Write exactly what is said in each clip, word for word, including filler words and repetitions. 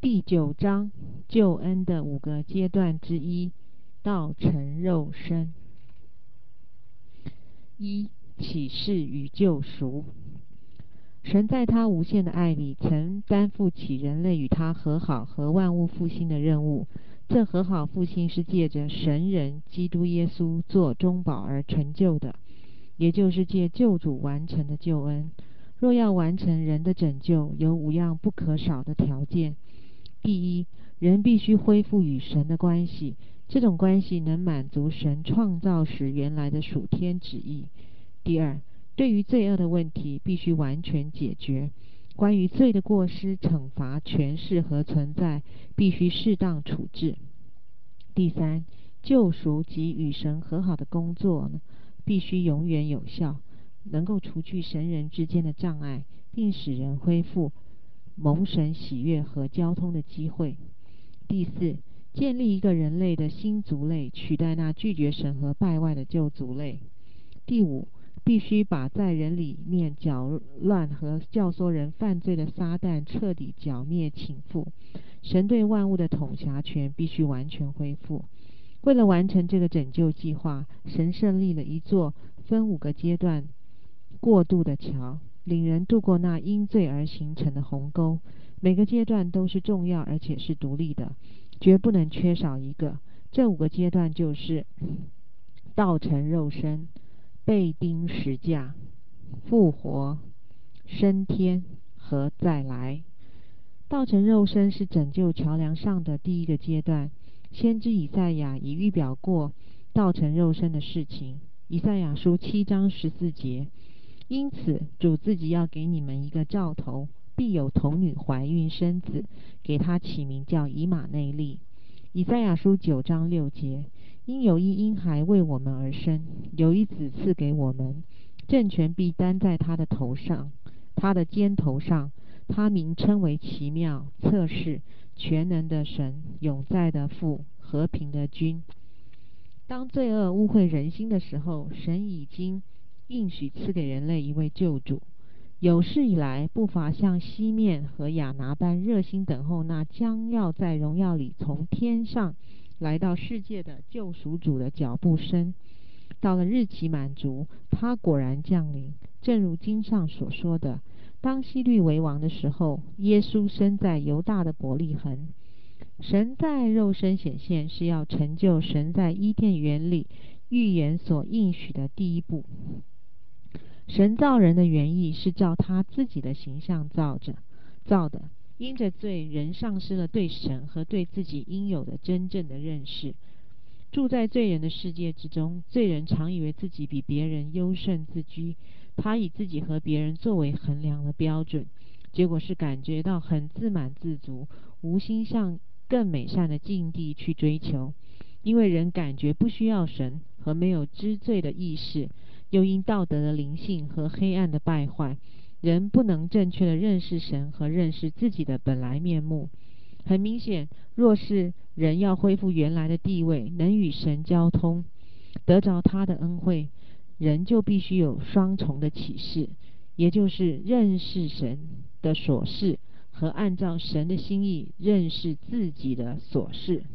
第九章，救恩的五个阶段之一，道成肉身。一、启示与救赎。神在他无限的爱里，曾担负起人类与他和好和万物复兴的任务。这和好复兴是借着神人基督耶稣做中保而成就的，也就是借救主完成的救恩。若要完成人的拯救，有五样不可少的条件。第一，人必须恢复与神的关系，这种关系能满足神创造时原来的属天旨意。第二，对于罪恶的问题必须完全解决，关于罪的过失、惩罚、诠释和存在必须适当处置。第三，救赎及与神和好的工作呢，必须永远有效，能够除去神人之间的障碍，并使人恢复蒙神喜悦和交通的机会。第四，建立一个人类的新族类，取代那拒绝神和败坏的旧族类。第五，必须把在人里面搅乱和教唆人犯罪的撒旦彻底剿灭倾覆，神对万物的统辖权必须完全恢复。为了完成这个拯救计划，神设立了一座分五个阶段过渡的桥，领人渡过那因罪而形成的鸿沟。每个阶段都是重要而且是独立的，绝不能缺少一个。这五个阶段就是道成肉身、被钉十架、复活、升天和再来。道成肉身是拯救桥梁上的第一个阶段。先知以赛亚已预表过道成肉身的事情。以赛亚书七章十四节，因此主自己要给你们一个兆头，必有童女怀孕生子，给他起名叫以马内利。以赛亚书九章六节，因有一婴孩为我们而生，有一子赐给我们，政权必担在他的头上，他的肩头上，他名称为奇妙、策士、全能的神、永在的父、和平的君。当罪恶污秽人心的时候，神已经应许赐给人类一位救主。有史以来，不乏像西面和亚拿般热心等候那将要在荣耀里从天上来到世界的救赎主的脚步声。到了日期满足，他果然降临，正如经上所说的，当希律为王的时候，耶稣生在犹大的伯利恒。神在肉身显现，是要成就神在伊甸园里预言所应许的第一步。神造人的原意是照他自己的形象造着造的，因着罪，人丧失了对神和对自己应有的真正的认识。住在罪人的世界之中，罪人常以为自己比别人优胜自居，他以自己和别人作为衡量的标准，结果是感觉到很自满自足，无心向更美善的境地去追求。因为人感觉不需要神和没有知罪的意识，又因道德的灵性和黑暗的败坏，人不能正确的认识神和认识自己的本来面目。很明显，若是人要恢复原来的地位，能与神交通，得着他的恩惠，人就必须有双重的启示，也就是认识神的所是和按照神的心意认识自己的所是。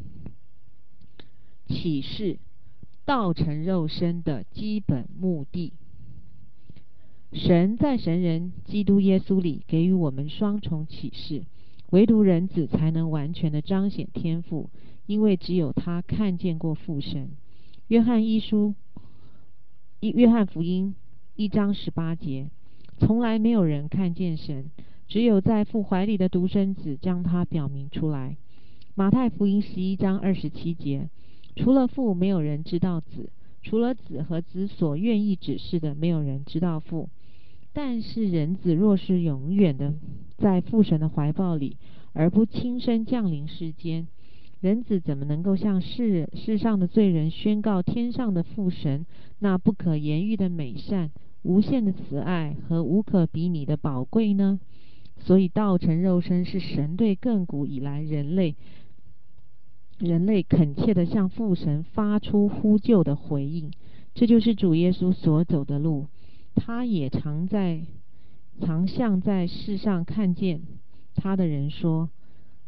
启示，道成肉身的基本目的。神在神人基督耶稣里给予我们双重启示，唯独人子才能完全的彰显天父，因为只有他看见过父神。约翰一书约翰福音一章十八节，从来没有人看见神，只有在父怀里的独生子将他表明出来。马太福音十一章二十七节，除了父，没有人知道子，除了子和子所愿意指示的，没有人知道父。但是人子若是永远的在父神的怀抱里，而不亲身降临世间，人子怎么能够向世世上的罪人宣告天上的父神那不可言喻的美善、无限的慈爱和无可比拟的宝贵呢？所以道成肉身是神对亘古以来人类人类恳切地向父神发出呼救的回应。这就是主耶稣所走的路。他也常在常向在世上看见他的人说，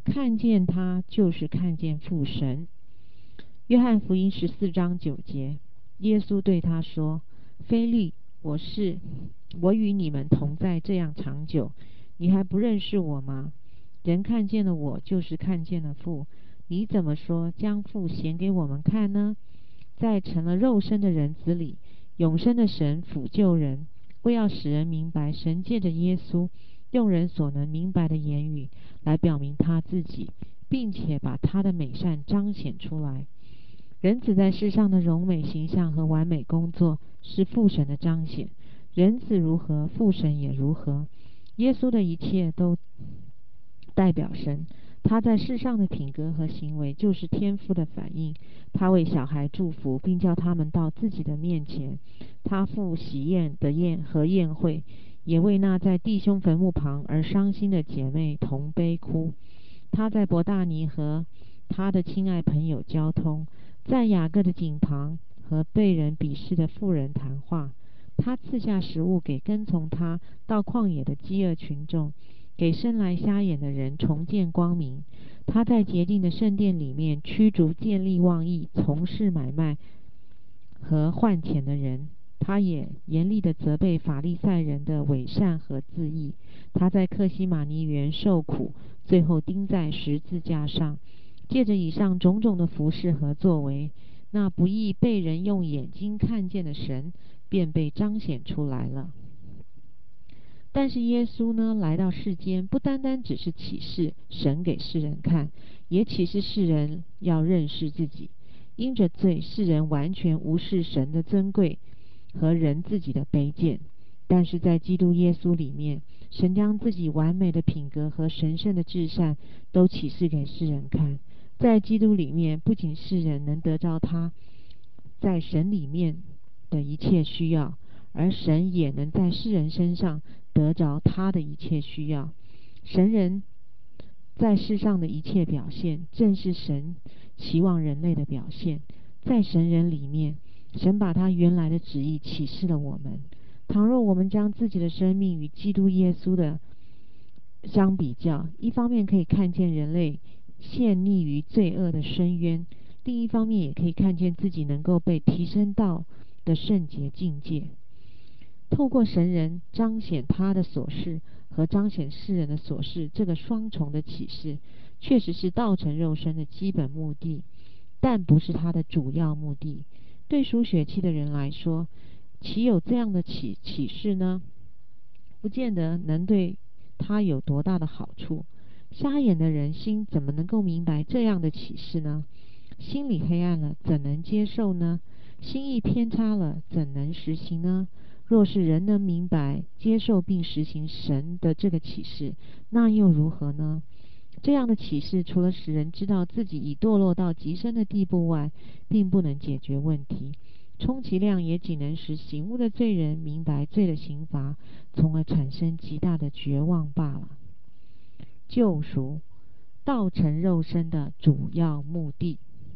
看见他就是看见父神。约翰福音十四章九节，耶稣对他说：腓力，我是我与你们同在这样长久，你还不认识我吗？人看见了我，就是看见了父。你怎么说将父显给我们看呢？在成了肉身的人子里，永生的神抚救人，为要使人明白神借着耶稣用人所能明白的言语来表明他自己，并且把他的美善彰显出来。人子在世上的荣美形象和完美工作是父神的彰显，人子如何，父神也如何。耶稣的一切都代表神，他在世上的品格和行为就是天父的反应。他为小孩祝福，并叫他们到自己的面前。他赴喜宴的宴和宴会，也为那在弟兄坟墓旁而伤心的姐妹同悲哭。他在伯大尼和他的亲爱朋友交通，在雅各的井旁和被人鄙视的妇人谈话。他赐下食物给跟从他到旷野的饥饿群众，给生来瞎眼的人重见光明。他在洁净的圣殿里面驱逐见利忘义、从事买卖和换钱的人。他也严厉地责备法利赛人的伪善和自义。他在客西马尼园受苦，最后钉在十字架上。借着以上种种的服事和作为，那不易被人用眼睛看见的神便被彰显出来了。但是耶稣呢，来到世间，不单单只是启示神给世人看，也启示世人要认识自己。因着罪，世人完全无视神的尊贵和人自己的卑贱。但是在基督耶稣里面，神将自己完美的品格和神圣的至善都启示给世人看。在基督里面，不仅世人能得着他在神里面的一切需要，而神也能在世人身上得着他的一切需要。神人在世上的一切表现，正是神期望人类的表现。在神人里面，神把他原来的旨意启示了我们。倘若我们将自己的生命与基督耶稣的相比较，一方面可以看见人类陷溺于罪恶的深渊，另一方面也可以看见自己能够被提升到的圣洁境界。透过神人彰显他的所事和彰显世人的所事，这个双重的启示确实是道成肉身的基本目的，但不是它的主要目的。对属血气的人来说，岂有这样的启启示呢？不见得能对他有多大的好处。瞎眼的人心怎么能够明白这样的启示呢？心里黑暗了，怎能接受呢？心意偏差了，怎能实行呢？若是人能明白、接受并实行神的这个启示，那又如何呢？这样的启示除了使人知道自己已堕落到极深的地步外，并不能解决问题，充其量也仅能使醒悟的罪人明白罪的刑罚，从而产生极大的绝望罢了。救赎，道成肉身的主要目的。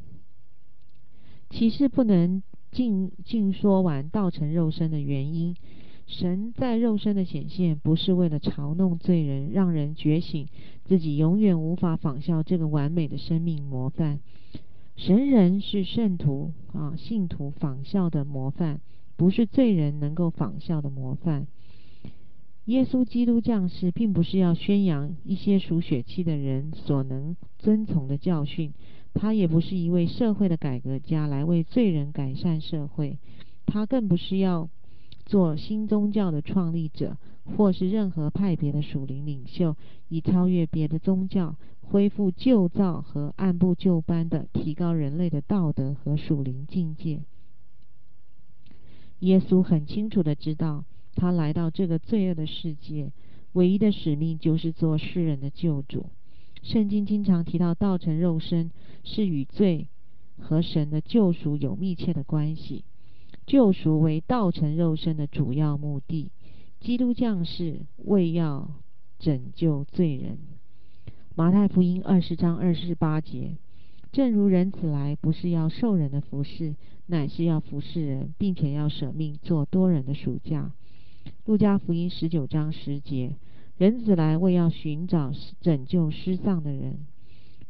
启示不能尽尽说完道成肉身的原因。神在肉身的显现，不是为了嘲弄罪人，让人觉醒自己永远无法仿效这个完美的生命模范。神人是圣徒啊信徒仿效的模范，不是罪人能够仿效的模范。耶稣基督降世，并不是要宣扬一些属血气的人所能遵从的教训，他也不是一位社会的改革家来为罪人改善社会，他更不是要做新宗教的创立者，或是任何派别的属灵领袖，以超越别的宗教，恢复旧造和按部就班的提高人类的道德和属灵境界。耶稣很清楚地知道，他来到这个罪恶的世界，唯一的使命就是做世人的救主。圣经经常提到道成肉身是与罪和神的救赎有密切的关系。救赎为道成肉身的主要目的，基督降世为要拯救罪人。马太福音二十章二十八节，正如人子来，不是要受人的服侍，乃是要服侍人，并且要舍命做多人的赎价。路加福音十九章十节，人子来为要寻找拯救失丧的人。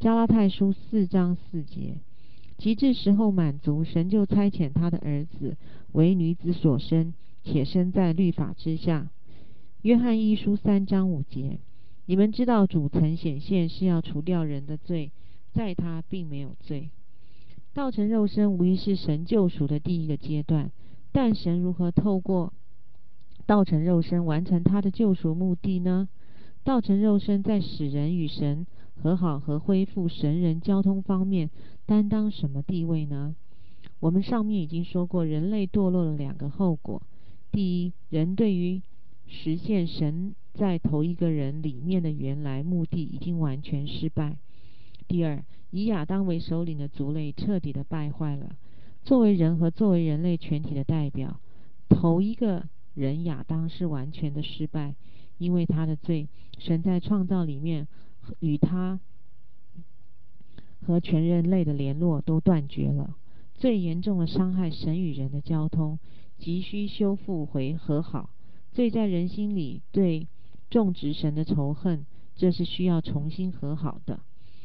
加拉太书四章四节，及至时候满足，神就差遣他的儿子为女子所生，且生在律法之下。约翰一书三章五节，你们知道主曾显现是要除掉人的罪，在他并没有罪。道成肉身无疑是神救赎的第一个阶段，但神如何透过道成肉身完成他的救赎目的呢？道成肉身在使人与神和好和恢复神人交通方面担当什么地位呢？我们上面已经说过，人类堕落的两个后果：第一，人对于实现神在头一个人里面的原来目的已经完全失败；第二，以亚当为首领的族类彻底的败坏了。作为人和作为人类全体的代表，头一个人亚当是完全的失败，因为他的罪，神在创造里面与他和全人类的联络都断绝了。最严重的伤害神与人的交通，急需修复回和好。罪在人心里对种植神的仇恨，这是需要重新和好的。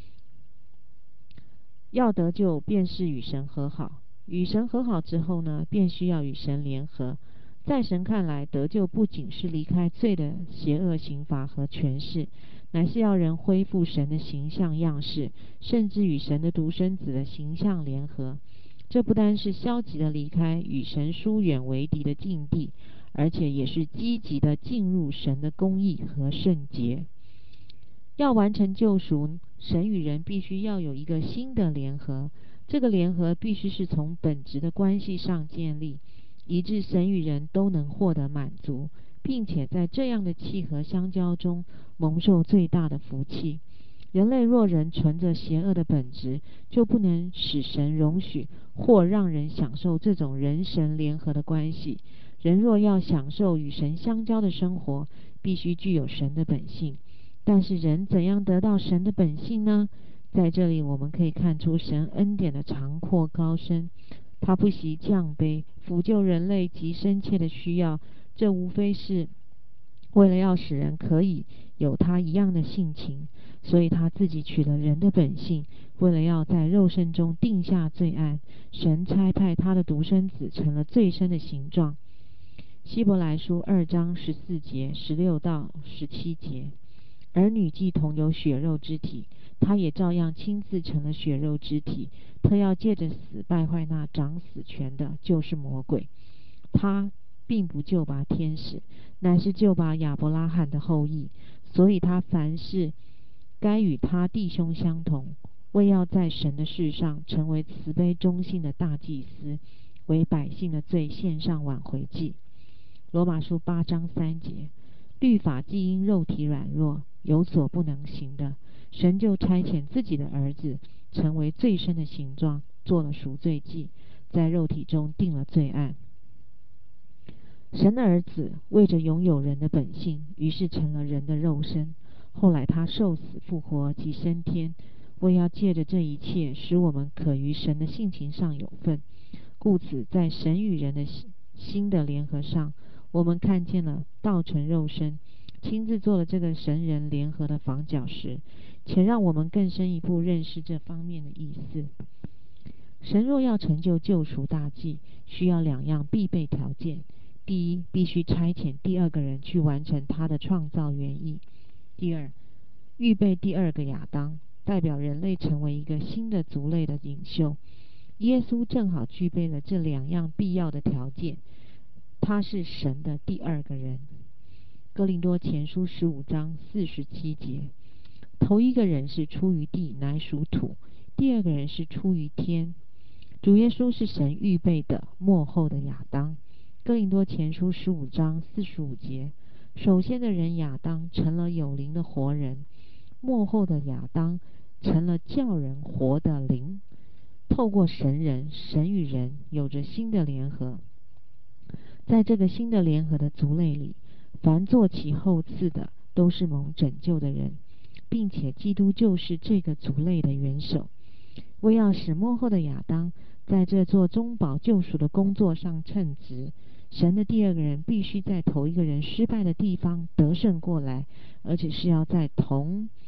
要得救，便是与神和好。与神和好之后呢，便需要与神联合。在神看来，得救不仅是离开罪的邪恶刑罚和权势，乃是要人恢复神的形象样式，甚至与神的独生子的形象联合。这不单是消极的离开与神疏远为敌的境地，而且也是积极的进入神的公义和圣洁。要完成救赎，神与人必须要有一个新的联合，这个联合必须是从本质的关系上建立，以致神与人都能获得满足，并且在这样的契合相交中蒙受最大的福气。人类若仍存着邪恶的本质，就不能使神容许或让人享受这种人神联合的关系。人若要享受与神相交的生活，必须具有神的本性。但是人怎样得到神的本性呢？在这里我们可以看出神恩典的长阔高深。他不惜降卑，抚救人类极深切的需要，这无非是为了要使人可以有他一样的性情，所以他自己取了人的本性，为了要在肉身中定下罪案，神差派他的独生子成了最深的形状。希伯来书二章十四节、十六到十七节，儿女既同有血肉之体，他也照样亲自成了血肉之体，特要借着死败坏那掌死权的，就是魔鬼。他并不救拔天使，乃是救拔亚伯拉罕的后裔，所以他凡事该与他弟兄相同，为要在神的事上成为慈悲忠信的大祭司，为百姓的罪献上挽回祭。罗马书八章三节，律法既因肉体软弱有所不能行的，神就差遣自己的儿子成为最深的形状，做了赎罪祭，在肉体中定了罪案。神的儿子为着拥有人的本性，于是成了人的肉身，后来他受死复活及升天，为要借着这一切使我们可于神的性情上有份。故此在神与人的新的联合上，我们看见了道成肉身，亲自做了这个神人联合的房角石，且让我们更深一步认识这方面的意思。神若要成就救赎大计，需要两样必备条件：第一，必须差遣第二个人去完成他的创造原意；第二，预备第二个亚当，代表人类成为一个新的族类的领袖。耶稣正好具备了这两样必要的条件，他是神的第二个人。哥林多前书十五章四十七节，头一个人是出于地，乃属土；第二个人是出于天。主耶稣是神预备的末后的亚当。哥林多前书十五章四十五节，首先的人亚当成了有灵的活人，末后的亚当成了叫人活的灵。透过神人，神与人有着新的联合。在这个新的联合的族类里，凡坐其后次的都是蒙拯救的人，并且基督就是这个族类的元首。为要使末后的亚当在这做中保救赎的工作上称职，神的第二个人必须在头一个人失败的地方得胜过来，而且是要在同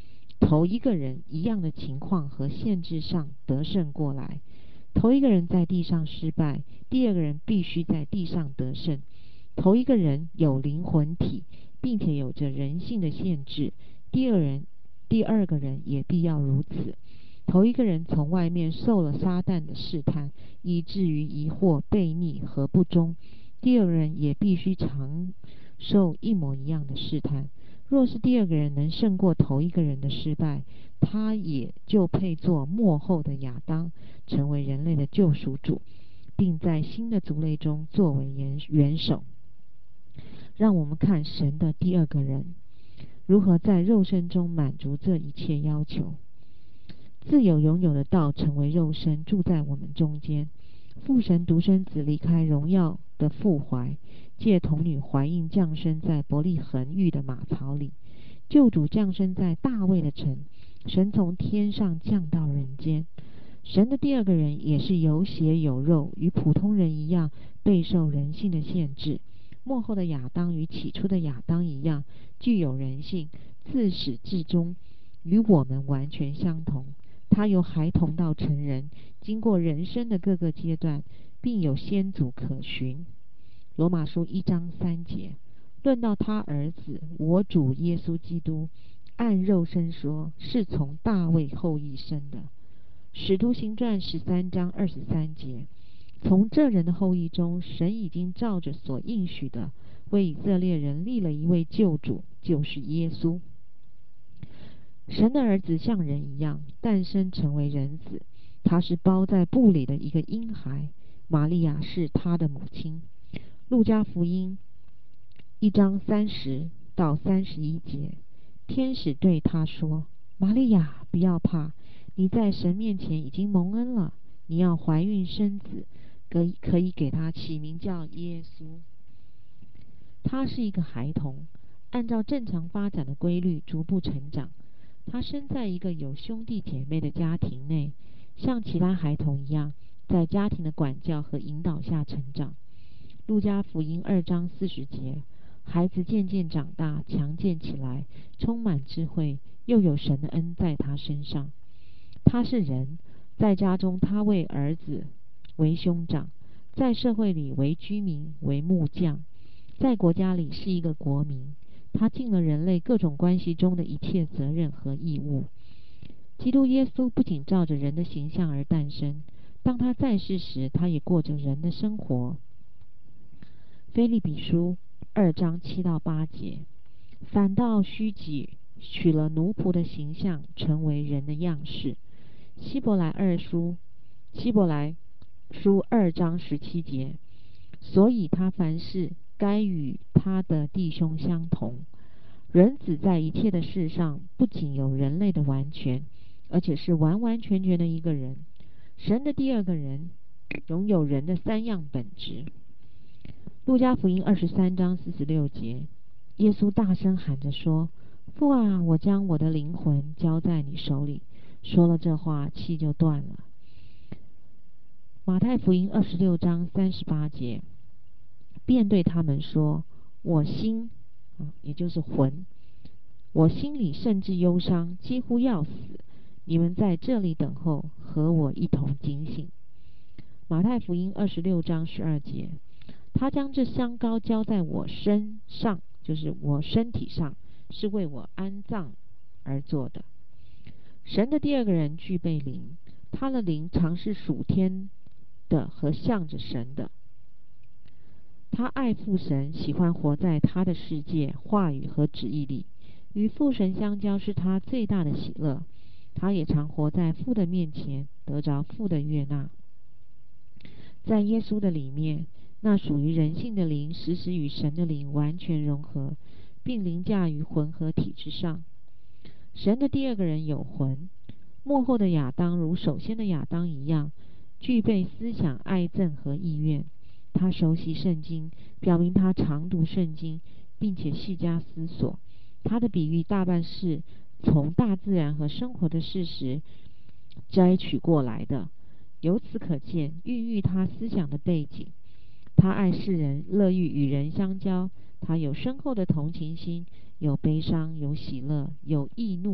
头一个人一样的情况和限制上得胜过来。头一个人在地上失败，第二个人必须在地上得胜。头一个人有灵魂体，并且有着人性的限制，第二人第二个人也必要如此。头一个人从外面受了撒旦的试探，以至于疑惑、悖逆和不忠，第二个人也必须常受一模一样的试探。若是第二个人能胜过头一个人的失败，他也就配做末后的亚当，成为人类的救赎主，并在新的族类中作为元元首。让我们看神的第二个人如何在肉身中满足这一切要求。自有永有的道成为肉身，住在我们中间。父神独生子离开荣耀的父怀，借童女怀孕降生在伯利恒育的马槽里。救主降生在大卫的城，神从天上降到人间。神的第二个人也是有血有肉，与普通人一样，备受人性的限制。末后的亚当与起初的亚当一样，具有人性，自始至终与我们完全相同。他由孩童到成人，经过人生的各个阶段，并有先祖可循。罗马书一章三节。论到他儿子我主耶稣基督，按肉身说，是从大卫后裔生的。使徒行传十三章二十三节。从这人的后裔中，神已经照着所应许的，为以色列人立了一位救主，就是耶稣。神的儿子像人一样诞生成为人子，他是包在布里的一个婴孩，玛利亚是他的母亲。路加福音一章三十到三十一节。天使对他说，玛利亚，不要怕，你在神面前已经蒙恩了，你要怀孕生子，可以可以给他起名叫耶稣。他是一个孩童，按照正常发展的规律逐步成长。他生在一个有兄弟姐妹的家庭内，像其他孩童一样，在家庭的管教和引导下成长。路加福音二章四十节。孩子渐渐长大，强健起来，充满智慧，又有神的恩在他身上。他是人，在家中他为儿子为兄长，在社会里为居民，为木匠，在国家里是一个国民。他尽了人类各种关系中的一切责任和义务。基督耶稣不仅照着人的形象而诞生，当他在世时，他也过着人的生活。腓立比书二章七到八节。反倒虚己，取了奴仆的形象，成为人的样式。希伯来二书希伯来书二章十七节。所以他凡事该与他的弟兄相同。人子在一切的事上，不仅有人类的完全，而且是完完全全的一个人。神的第二个人，拥有人的三样本质。路加福音二十三章四十六节。耶稣大声喊着说，父啊，我将我的灵魂交在你手里。说了这话，气就断了。马太福音二十六章三十八节。便对他们说，我心、啊、也就是魂，我心里甚至忧伤，几乎要死。你们在这里等候，和我一同警醒。马太福音二十六章十二节。他将这香膏浇在我身上，就是我身体上，是为我安葬而做的。神的第二个人具备灵，他的灵常是属天的和向着神的。他爱父神，喜欢活在他的世界、话语和旨意里。与父神相交是他最大的喜乐。他也常活在父的面前，得着父的悦纳。在耶稣的里面，那属于人性的灵时时与神的灵完全融合，并凌驾于魂和体之上。神的第二个人有魂。末后的亚当如首先的亚当一样，具备思想、爱憎和意愿。他熟悉圣经，表明他常读圣经，并且细加思索。他的比喻大半是从大自然和生活的事实摘取过来的。由此可见，孕育他思想的背景。他爱世人，乐于与人相交。他有深厚的同情心，有悲伤，有喜乐，有易怒，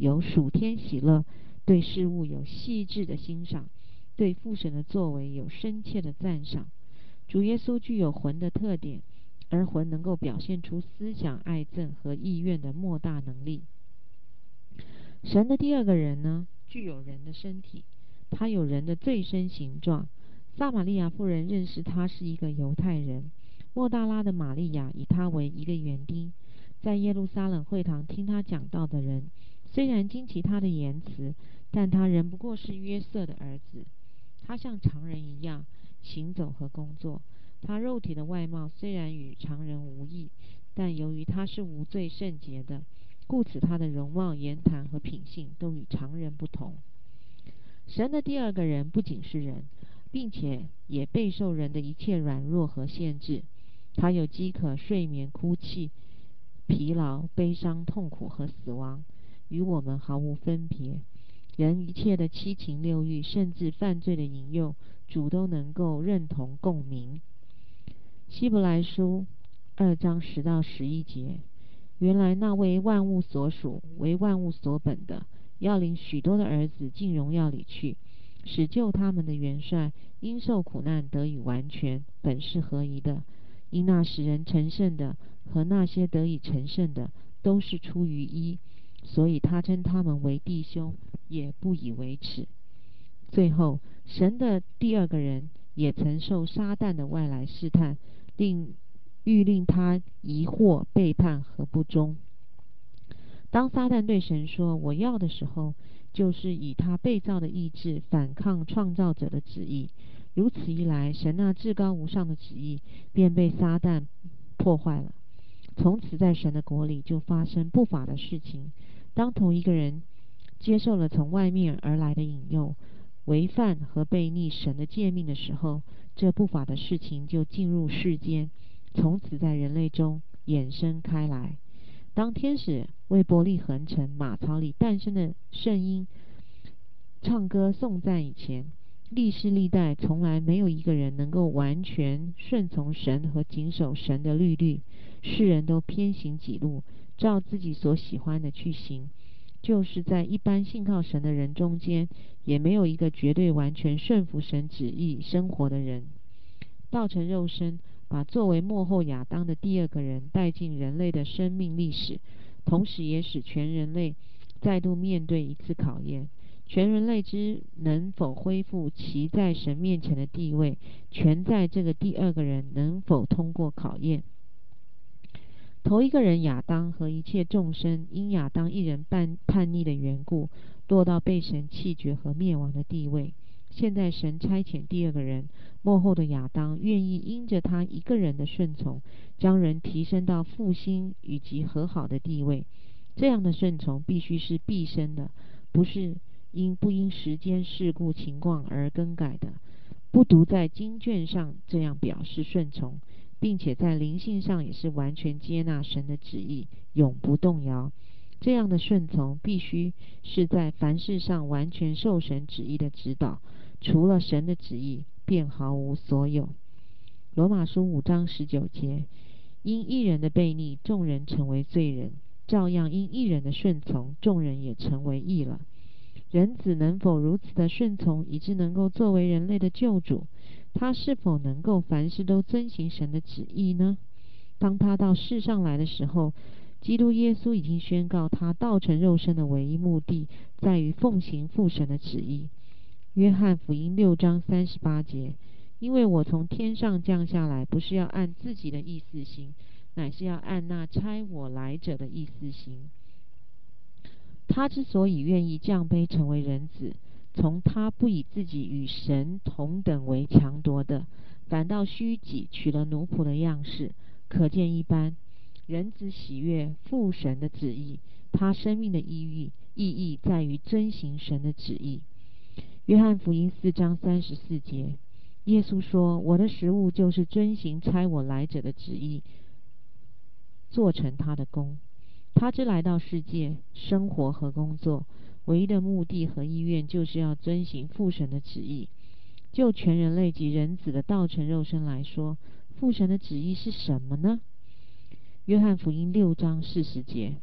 有属天喜乐，对事物有细致的欣赏，对父神的作为有深切的赞赏。主耶稣具有魂的特点，而魂能够表现出思想、爱憎和意愿的莫大能力。神的第二个人呢，具有人的身体，他有人的最深形状。撒玛利亚妇人认识他是一个犹太人，莫大拉的玛利亚以他为一个园丁。在耶路撒冷会堂听他讲道的人，虽然惊奇他的言辞，但他仍不过是约瑟的儿子。他像常人一样行走和工作，他肉体的外貌虽然与常人无异，但由于他是无罪圣洁的，故此他的容貌、言谈和品性都与常人不同。神的第二个人不仅是人，并且也备受人的一切软弱和限制。他有饥渴、睡眠、哭泣、疲劳、悲伤、痛苦和死亡，与我们毫无分别。人一切的七情六欲，甚至犯罪的引诱，主都能够认同共鸣。希伯来书二章十到十一节，原来那为万物所属、为万物所本的，要领许多的儿子进荣耀里去，使救他们的元帅因受苦难得以完全，本是合宜的。因那使人成圣的和那些得以成圣的，都是出于一，所以他称他们为弟兄，也不以为耻。最后，神的第二个人也曾受撒旦的外来试探，令欲令他疑惑、背叛和不忠。当撒旦对神说我要的时候，就是以他被造的意志反抗创造者的旨意。如此一来，神那至高无上的旨意便被撒旦破坏了。从此在神的国里就发生不法的事情。当同一个人接受了从外面而来的引诱，违反和背逆神的诫命的时候，这不法的事情就进入世间，从此在人类中衍生开来。当天使为伯利恒城马槽里诞生的圣婴唱歌颂赞以前，历世历代从来没有一个人能够完全顺从神和谨守神的律律，世人都偏行己路，照自己所喜欢的去行。就是在一般信靠神的人中间，也没有一个绝对完全顺服神旨意生活的人。道成肉身，把作为末后亚当的第二个人带进人类的生命历史，同时也使全人类再度面对一次考验。全人类之能否恢复其在神面前的地位，全在这个第二个人能否通过考验。头一个人亚当和一切众生，因亚当一人叛叛逆的缘故，落到被神弃绝和灭亡的地位。现在神差遣第二个人，末后的亚当，愿意因着他一个人的顺从，将人提升到复兴以及和好的地位。这样的顺从必须是毕生的，不是因不因时间事故情况而更改的。不独在经卷上这样表示顺从，并且在灵性上也是完全接纳神的旨意，永不动摇。这样的顺从必须是在凡事上完全受神旨意的指导，除了神的旨意，便毫无所有。罗马书五章十九节，因一人的悖逆，众人成为罪人，照样因一人的顺从，众人也成为义了。人子能否如此的顺从，以致能够作为人类的救主？他是否能够凡事都遵行神的旨意呢？当他到世上来的时候，基督耶稣已经宣告，他道成肉身的唯一目的，在于奉行父神的旨意。约翰福音六章三十八节，因为我从天上降下来，不是要按自己的意思行，乃是要按那差我来者的意思行。他之所以愿意降卑成为人子，从他不以自己与神同等为强夺的，反倒虚己，取了奴仆的样式，可见一斑。人子喜悦父神的旨意，他生命的意义意义在于遵行神的旨意。约翰福音四章三十四节，耶稣说：“我的食物就是遵行差我来者的旨意，做成他的功。”他之来到世界生活和工作，唯一的目的和意愿就是要遵行父神的旨意。就全人类及人子的道成肉身来说，父神的旨意是什么呢？约翰福音六章四十节，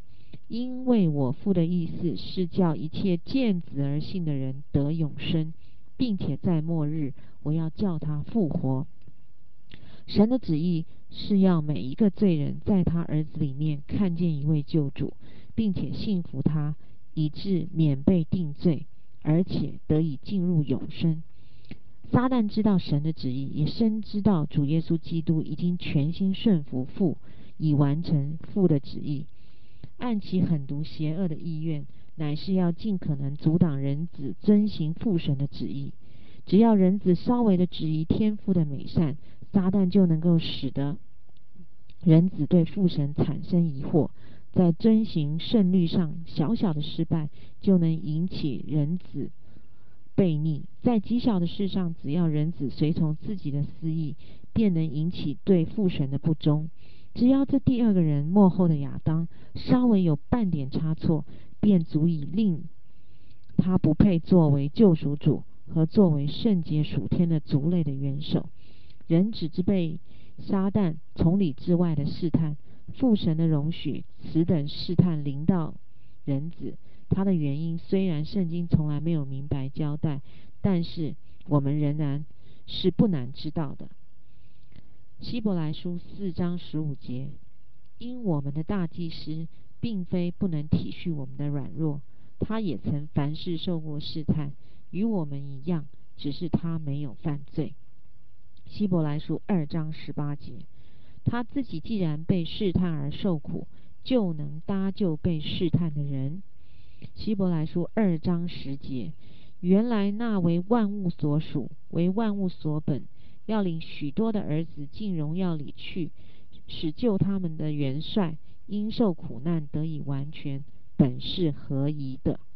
因为我父的意思是叫一切见子而信的人得永生，并且在末日我要叫他复活。神的旨意是要每一个罪人在他儿子里面看见一位救主，并且信服他，以致免被定罪，而且得以进入永生。撒旦知道神的旨意，也深知道主耶稣基督已经全心顺服父，以完成父的旨意。按其狠毒邪恶的意愿，乃是要尽可能阻挡人子遵行父神的旨意。只要人子稍微的质疑天父的美善，撒旦就能够使得人子对父神产生疑惑，在遵行圣律上小小的失败，就能引起人子悖逆。在极小的事上，只要人子随从自己的私意，便能引起对父神的不忠。只要这第二个人末后的亚当稍微有半点差错，便足以令他不配作为救赎主和作为圣洁属天的族类的元首。人只知被撒旦从里至外的试探，父神的容许此等试探临到人子，他的原因虽然圣经从来没有明白交代，但是我们仍然是不难知道的。希伯来书四章十五节，因我们的大祭司并非不能体恤我们的软弱，他也曾凡事受过试探，与我们一样，只是他没有犯罪。希伯来书二章十八节，他自己既然被试探而受苦，就能搭救被试探的人。希伯来书二章十节，原来那为万物所属，为万物所本，要领许多的儿子进荣耀里去，使救他们的元帅因受苦难得以完全，本是合宜的。